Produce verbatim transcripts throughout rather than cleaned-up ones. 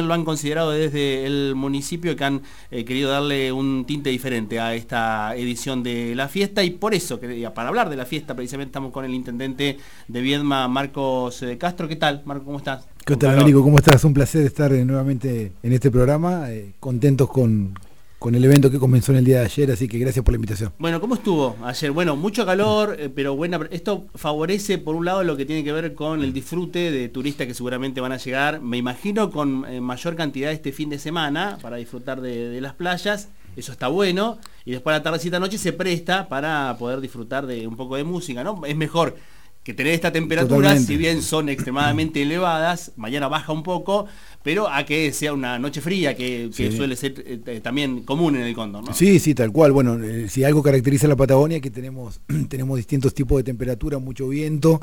también lo han considerado desde el municipio, que han eh, querido darle un tinte diferente a esta edición de la fiesta, y por eso, que, para hablar de la fiesta, precisamente estamos con el intendente de Viedma, Marcos eh, Castro. ¿Qué tal, Marcos? ¿Cómo estás? ¿Qué tal, Américo? ¿Cómo estás? Un placer estar eh, nuevamente en este programa, eh, contentos con... con el evento que comenzó en el día de ayer, así que gracias por la invitación. Bueno, ¿cómo estuvo ayer? Bueno, mucho calor, eh, pero buena. Esto favorece, por un lado, lo que tiene que ver con el disfrute de turistas que seguramente van a llegar, me imagino, con eh, mayor cantidad este fin de semana para disfrutar de, de las playas. Eso está bueno. Y después a la tardecita noche se presta para poder disfrutar de un poco de música, ¿no? Es mejor que tener esta temperatura, totalmente, si bien son extremadamente elevadas, mañana baja un poco, pero a que sea una noche fría, que, que sí. suele ser eh, también común en el Cóndor, ¿no? Sí, sí, tal cual. Bueno, eh, si algo caracteriza a la Patagonia, que tenemos, tenemos distintos tipos de temperatura, mucho viento,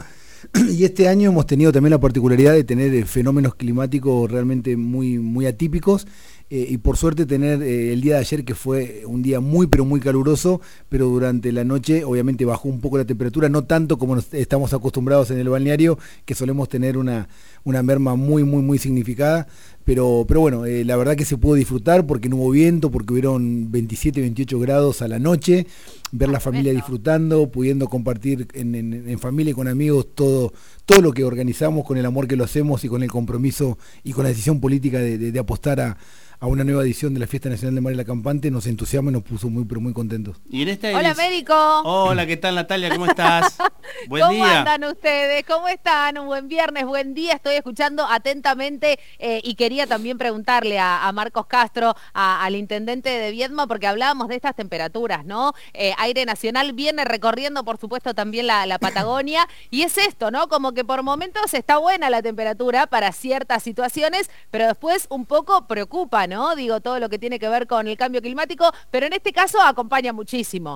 y este año hemos tenido también la particularidad de tener eh, fenómenos climáticos realmente muy, muy atípicos, eh, y por suerte tener eh, el día de ayer, que fue un día muy pero muy caluroso, pero durante la noche obviamente bajó un poco la temperatura, no tanto como nos estamos acostumbrados en el balneario, que solemos tener una, una merma muy muy muy significada, pero, pero bueno, eh, la verdad que se pudo disfrutar porque no hubo viento, porque hubieron veintisiete, veintiocho grados a la noche, ver la familia disfrutando, pudiendo compartir en, en, en familia y con amigos todo, todo lo que organizamos, con el amor que lo hacemos y con el compromiso y con la decisión política de, de, de apostar a, a una nueva edición de la Fiesta Nacional de Mar y la Campante. Nos entusiasma y nos puso muy pero muy contentos. Y en esta Hola, médico. Hola, ¿qué tal, Natalia? ¿Cómo estás? Buen ¿Cómo día. andan ustedes? ¿Cómo están? Un buen viernes, buen día. Estoy escuchando atentamente eh, y quería también preguntarle a, a Marcos Castro, a, al intendente de Viedma, porque hablábamos de estas temperaturas, ¿no? Eh, aire nacional viene recorriendo, por supuesto, también la, la Patagonia, y es esto, ¿no? Como que por momentos está buena la temperatura para ciertas situaciones, pero después un poco preocupa, ¿no? Digo, todo lo que tiene que ver con el cambio climático, pero en este caso acompaña muchísimo.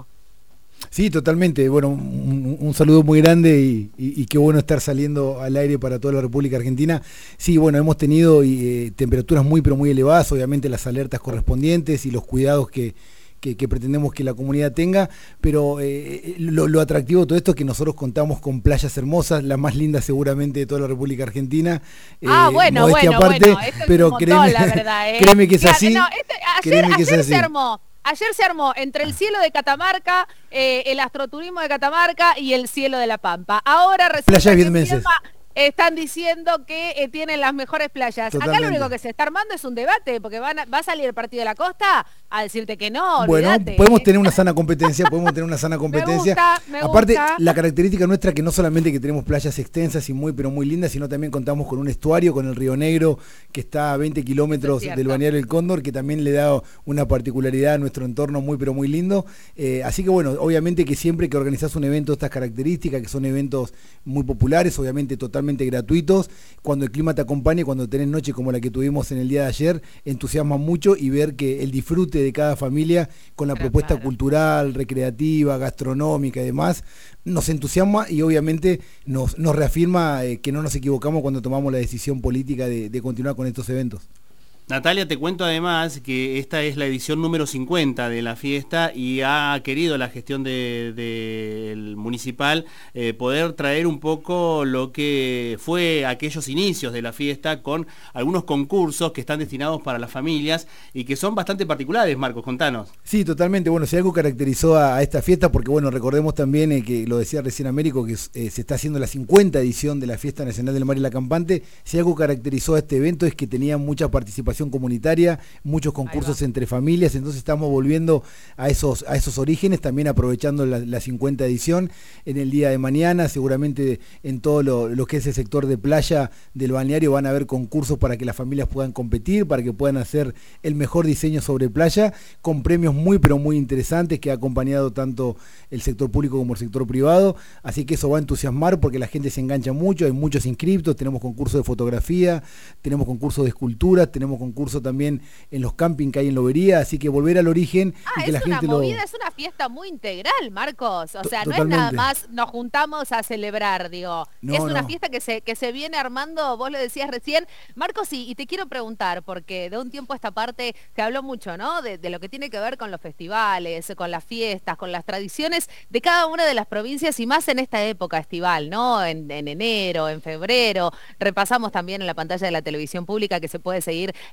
Sí, totalmente. Bueno, un, un saludo muy grande y, y, y qué bueno estar saliendo al aire para toda la República Argentina. Sí, bueno, hemos tenido eh, temperaturas muy pero muy elevadas, obviamente las alertas correspondientes y los cuidados que, que, que pretendemos que la comunidad tenga, pero eh, lo, lo atractivo de todo esto es que nosotros contamos con playas hermosas, las más lindas seguramente de toda la República Argentina. Ah, eh, bueno, bueno, aparte, bueno, esto pero es un montón, créeme, la verdad, ¿eh? créeme que es así. No, este, ayer créeme que ayer es así. se armó. Ayer se armó entre el cielo de Catamarca, eh, el astroturismo de Catamarca y el cielo de La Pampa. Ahora resulta que en Viedma están diciendo que eh, tienen las mejores playas. Totalmente. Acá lo único que se está armando es un debate, porque van a, va a salir el partido de la costa a decirte que no, bueno, olvidate, podemos ¿eh? tener una sana competencia, podemos tener una sana competencia. Me gusta, me Aparte, gusta. La característica nuestra es que no solamente que tenemos playas extensas y muy pero muy lindas, sino también contamos con un estuario, con el Río Negro, que está a veinte kilómetros del balneario El Cóndor, que también le da una particularidad a nuestro entorno muy pero muy lindo. Eh, así que bueno, obviamente que siempre que organizás un evento de estas características, que son eventos muy populares, obviamente totalmente gratuitos, cuando el clima te acompaña, cuando tenés noche como la que tuvimos en el día de ayer, entusiasma mucho, y ver que el disfrute de cada familia con la Pero propuesta claro. cultural, recreativa, gastronómica y demás, nos entusiasma y obviamente nos, nos reafirma eh, que no nos equivocamos cuando tomamos la decisión política de, de continuar con estos eventos. Natalia, te cuento además que esta es la edición número cincuenta de la fiesta y ha querido la gestión del de, de municipal eh, poder traer un poco lo que fue aquellos inicios de la fiesta, con algunos concursos que están destinados para las familias y que son bastante particulares. Marcos, contanos. Sí, totalmente. Bueno, si algo caracterizó a, a esta fiesta, porque bueno, recordemos también eh, que lo decía recién Américo, que eh, se está haciendo la cincuenta edición de la Fiesta Nacional del Mar y la Campante. Si algo caracterizó a este evento es que tenía mucha participación comunitaria, muchos concursos entre familias, entonces estamos volviendo a esos, a esos orígenes, también aprovechando la, la cincuenta edición. En el día de mañana, seguramente en todo lo, lo que es el sector de playa del balneario, van a haber concursos para que las familias puedan competir, para que puedan hacer el mejor diseño sobre playa, con premios muy pero muy interesantes que ha acompañado tanto el sector público como el sector privado, así que eso va a entusiasmar porque la gente se engancha mucho, hay muchos inscriptos, tenemos concursos de fotografía, tenemos concursos de esculturas, tenemos concurso también en los camping que hay en Lobería, así que volver al origen. Ah, y que es la una gente movida, lo... es una fiesta muy integral, Marcos. O sea, Totalmente. no es nada más nos juntamos a celebrar, digo. No, es una no. fiesta que se, que se viene armando, vos lo decías recién. Marcos, y, y te quiero preguntar, porque de un tiempo a esta parte se habló mucho, ¿no? De, de lo que tiene que ver con los festivales, con las fiestas, con las tradiciones de cada una de las provincias, y más en esta época estival, ¿no? En, en enero, en febrero. Repasamos también en la pantalla de la televisión pública, que se puede seguir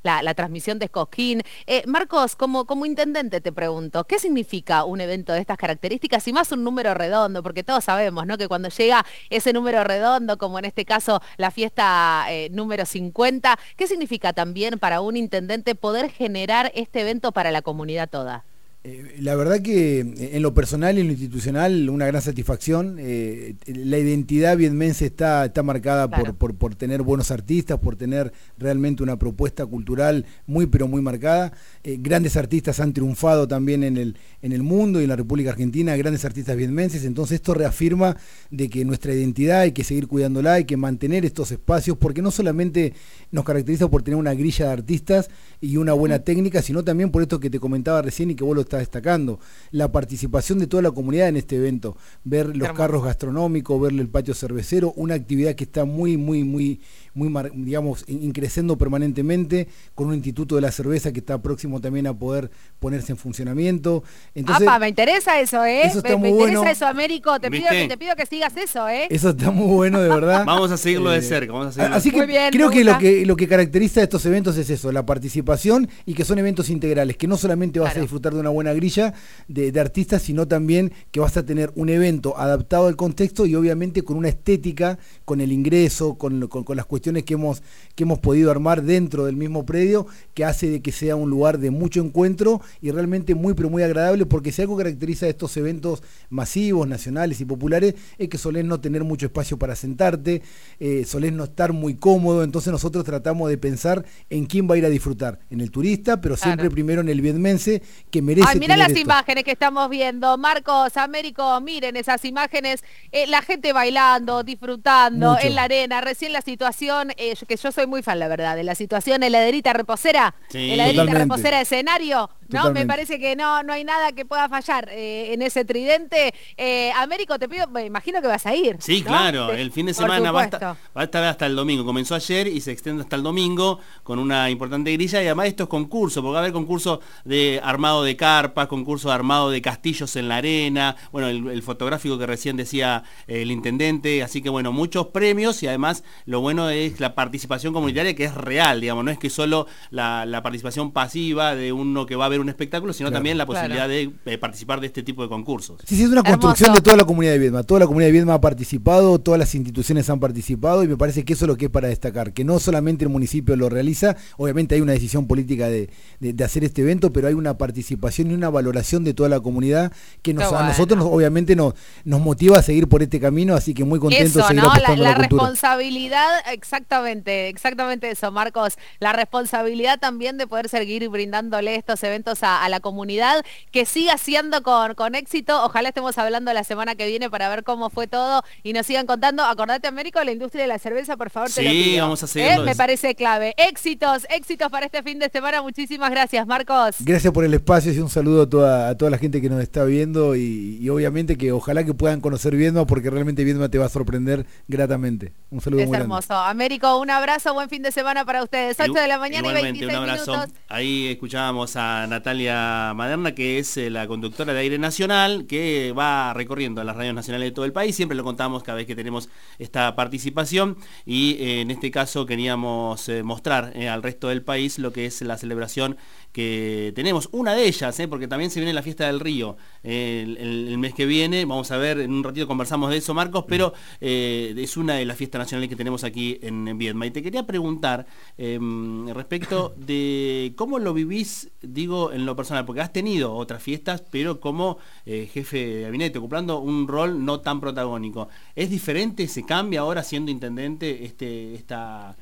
la, la transmisión de Cosquín. Eh, Marcos, como, como intendente te pregunto, ¿qué significa un evento de estas características y más un número redondo? Porque todos sabemos, ¿no?, que cuando llega ese número redondo, como en este caso la fiesta eh, número cincuenta, ¿qué significa también para un intendente poder generar este evento para la comunidad toda? Eh, la verdad que en lo personal y en lo institucional una gran satisfacción. Eh, la identidad viedmense está, está marcada claro. por, por, por tener buenos artistas, por tener realmente una propuesta cultural muy pero muy marcada. Eh, grandes artistas han triunfado también en el, en el mundo y en la República Argentina, grandes artistas viedmenses. Entonces esto reafirma de que nuestra identidad hay que seguir cuidándola, hay que mantener estos espacios, porque no solamente nos caracteriza por tener una grilla de artistas y una buena técnica, sino también por esto que te comentaba recién y que vos lo estás destacando, la participación de toda la comunidad en este evento, ver los Hermoso. carros gastronómicos, ver el patio cervecero, una actividad que está muy, muy, muy, muy, digamos, increciendo permanentemente, con un instituto de la cerveza que está próximo también a poder ponerse en funcionamiento. Entonces, Apa, me interesa eso, ¿eh? Eso está me, muy me interesa bueno. eso, Américo, te pido, que, te pido que sigas eso, ¿eh? Eso está muy bueno, de verdad. Vamos a seguirlo eh, de cerca, vamos a seguirlo. Así que muy bien, creo que gusta. lo que lo que caracteriza a estos eventos es eso, la participación, y que son eventos integrales, que no solamente vas claro. a disfrutar de una buena grilla de, de artistas, sino también que vas a tener un evento adaptado al contexto y obviamente con una estética, con el ingreso, con, con, con las cuestiones que hemos, que hemos podido armar dentro del mismo predio, que hace de que sea un lugar de mucho encuentro y realmente muy pero muy agradable, porque si algo caracteriza a estos eventos masivos, nacionales y populares, es que solés no tener mucho espacio para sentarte, eh, solés no estar muy cómodo. Entonces nosotros tratamos de pensar en quién va a ir a disfrutar, en el turista, pero siempre claro. primero en el viedmense, que merece Ay, mira tener las esto. imágenes que estamos viendo, Marcos, Américo, miren esas imágenes, eh, la gente bailando, disfrutando Mucho. en la arena, recién la situación, eh, que yo soy muy fan, la verdad, de la situación heladerita reposera, sí. heladerita Totalmente. reposera escenario, ¿no? Totalmente. Me parece que no, no hay nada que pueda fallar eh, en ese tridente. Eh, Américo, te pido, me imagino que vas a ir. Sí, ¿no? claro, De, el fin de semana va a, estar, va a estar hasta el domingo, comenzó ayer y se extiende hasta el domingo con una importante grilla, y además estos concursos, porque va a haber concurso de armado de carpas, concurso de armado de castillos en la arena, bueno, el, el fotográfico que recién decía eh, el intendente, así que bueno, muchos premios, y además lo bueno es la participación comunitaria, que es real, digamos, no es que solo la, la participación pasiva de uno que va a ver un espectáculo, sino claro, también la posibilidad claro. de eh, participar de este tipo de concursos. Sí, sí, es una Hermoso. construcción de toda la comunidad de Viedma, toda la comunidad de Viedma ha participado, todas las instituciones han participado, y me parece que eso es lo que es para destacar, que no solamente el municipio lo realiza, obviamente hay una decisión política de, de, de hacer este evento, pero hay una participación y una valoración de toda la comunidad que nos, bueno. a nosotros nos, obviamente nos, nos motiva a seguir por este camino, así que muy contentos eso, de seguir ¿no? apostando la, la, a la cultura. Responsabilidad, exactamente, exactamente eso, Marcos, la responsabilidad también de poder seguir brindándole estos eventos a, a la comunidad, que siga siendo con, con éxito. Ojalá estemos hablando la semana que viene para ver cómo fue todo y nos sigan contando. Acordate, Américo, de la industria de la cerveza, por favor, sí, te lo pido. Sí, vamos a seguirlo. ¿Eh? Me parece clave. Éxitos, éxitos para este fin de semana. Muchísimas gracias, Marcos. Gracias por el espacio y un saludo a toda, a toda la gente que nos está viendo, y, y obviamente que ojalá que puedan conocer Viedma, porque realmente Viedma te va a sorprender gratamente. Un saludo es muy hermoso. grande. Américo, un abrazo, buen fin de semana para ustedes. ocho de la mañana y veintiséis un abrazo. minutos. Ahí escuchábamos a Natalia Maderna, que es eh, la conductora de Aire Nacional, que va recorriendo las radios nacionales de todo el país. Siempre lo contamos cada vez que tenemos esta participación, y eh, en este caso queríamos eh, mostrar eh, al resto del país lo que es la celebración que tenemos, una de ellas, eh, porque también se viene la fiesta del río eh, el, el, el mes que viene. Vamos a ver, en un ratito conversamos de eso, Marcos, pero eh, es una de las fiestas nacionales que tenemos aquí en, en Viedma. Y te quería preguntar eh, respecto de cómo lo vivís, digo, en lo personal, porque has tenido otras fiestas, pero como eh, jefe de gabinete, ocupando un rol no tan protagónico. ¿Es diferente, se cambia ahora siendo intendente este esta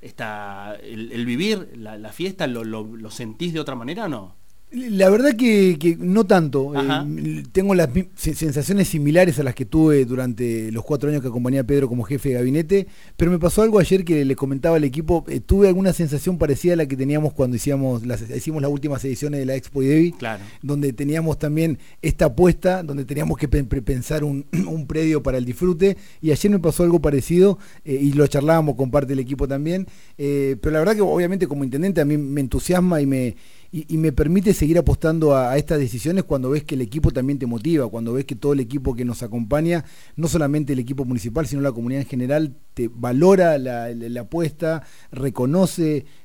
esta el, el vivir la, la fiesta, lo, lo, lo sentís de otra manera o no? La verdad que, que no tanto. Eh, tengo las sensaciones similares a las que tuve durante los cuatro años que acompañé a Pedro como jefe de gabinete, pero me pasó algo ayer que le comentaba al equipo. Eh, tuve alguna sensación parecida a la que teníamos cuando hicimos las, hicimos las últimas ediciones de la Expo Idevi, claro. donde teníamos también esta apuesta, donde teníamos que pe pensar un, un predio para el disfrute, y ayer me pasó algo parecido, eh, y lo charlábamos con parte del equipo también, eh, pero la verdad que obviamente como intendente a mí me entusiasma y me Y, y me permite seguir apostando a, a estas decisiones cuando ves que el equipo también te motiva, cuando ves que todo el equipo que nos acompaña, no solamente el equipo municipal, sino la comunidad en general, te valora la, la, la apuesta, reconoce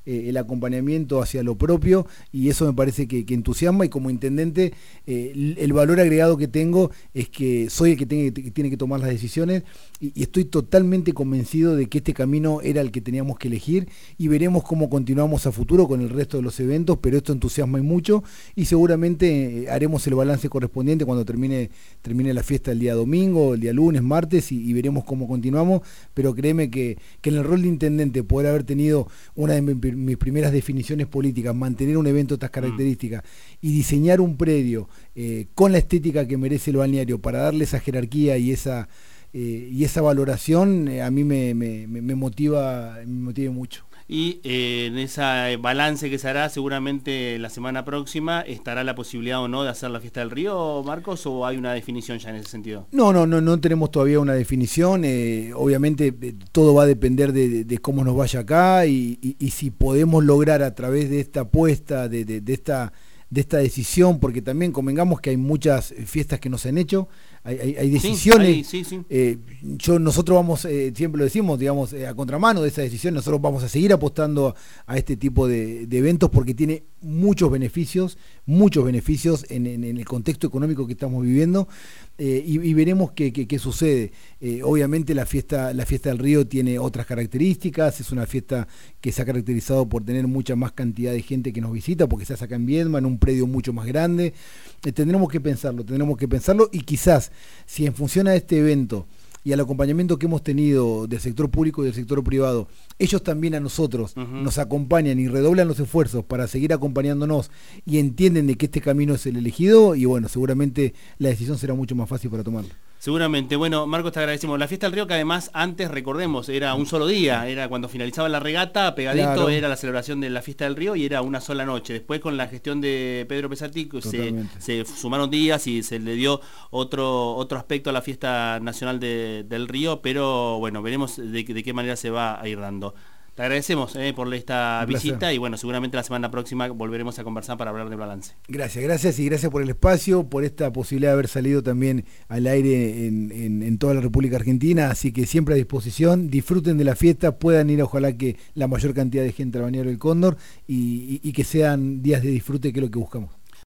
eh, el acompañamiento hacia lo propio, y eso me parece que, que entusiasma, y como intendente eh, el, el valor agregado que tengo es que soy el que tiene que, tiene que tomar las decisiones, y, y estoy totalmente convencido de que este camino era el que teníamos que elegir, y veremos cómo continuamos a futuro con el resto de los eventos, pero esto entusiasma y mucho, y seguramente eh, haremos el balance correspondiente cuando termine, termine la fiesta el día domingo, el día lunes, martes, y, y veremos cómo continuamos, pero créeme que, que en el rol de intendente, poder haber tenido una de mi, mis primeras definiciones políticas, mantener un evento de estas características mm. y diseñar un predio eh, con la estética que merece el balneario para darle esa jerarquía y esa, eh, y esa valoración, eh, a mí me, me, me, motiva, me motiva mucho. Y eh, en ese balance que se hará seguramente la semana próxima, ¿estará la posibilidad o no de hacer la fiesta del río, Marcos, o hay una definición ya en ese sentido? No, no, no, no tenemos todavía una definición, eh, obviamente eh, todo va a depender de, de, de cómo nos vaya acá, y, y, y si podemos lograr a través de esta apuesta, de, de, de esta... de esta decisión, porque también convengamos que hay muchas fiestas que no se han hecho, hay, hay, hay decisiones, sí, sí, sí. Eh, yo nosotros vamos, eh, siempre lo decimos, digamos, eh, a contramano de esa decisión, nosotros vamos a seguir apostando a este tipo de, de eventos porque tiene muchos beneficios, muchos beneficios en, en, en el contexto económico que estamos viviendo, eh, y, y veremos qué, qué, qué sucede. Eh, obviamente la fiesta, la fiesta del río tiene otras características, es una fiesta que se ha caracterizado por tener mucha más cantidad de gente que nos visita, porque se hace acá en Viedma, en un predio mucho más grande. Eh, tendremos que pensarlo, tendremos que pensarlo, y quizás si en función a este evento y al acompañamiento que hemos tenido del sector público y del sector privado, ellos también a nosotros uh-huh. nos acompañan y redoblan los esfuerzos para seguir acompañándonos y entienden de que este camino es el elegido, y bueno, seguramente la decisión será mucho más fácil para tomarla. Seguramente. Bueno, Marcos, te agradecemos. La fiesta del río, que además antes, recordemos, era un solo día, era cuando finalizaba la regata, pegadito, claro. Era la celebración de la fiesta del río y era una sola noche. Después, con la gestión de Pedro Pesati, se, se sumaron días y se le dio otro otro aspecto a la fiesta nacional de, del río, pero bueno, veremos de, de qué manera se va a ir dando. Te agradecemos eh, por esta visita, y bueno, seguramente la semana próxima volveremos a conversar para hablar de balance. Gracias, gracias y gracias por el espacio, por esta posibilidad de haber salido también al aire en, en, en toda la República Argentina, así que siempre a disposición, disfruten de la fiesta, puedan ir, ojalá que la mayor cantidad de gente al balneario del Cóndor, y, y, y que sean días de disfrute, que es lo que buscamos.